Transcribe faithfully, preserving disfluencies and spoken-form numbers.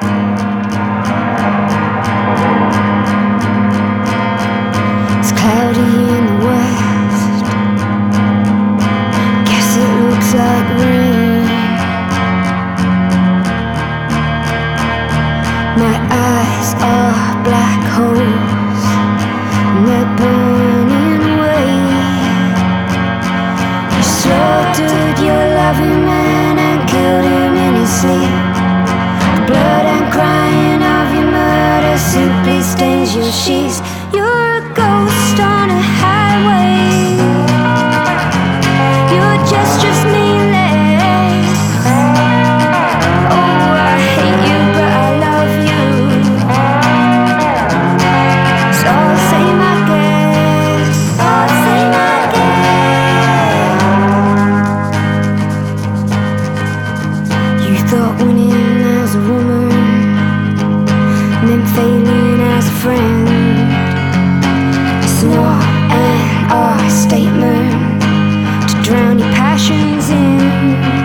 It's cloudy in the west. Guess it looks like rain. My eyes are black holes, and they're burning away. You slaughtered your loving man and killed him in his sleep. The blood and crying of your murder simply stains your sheets. You're a ghost on a highway. Your gestures meaningless. Oh, I hate you, but I love you. So I'll say my guess. I'll say my guess. You thought winning as a woman meant failing as a friend. It's not an art statement to drown your passions in.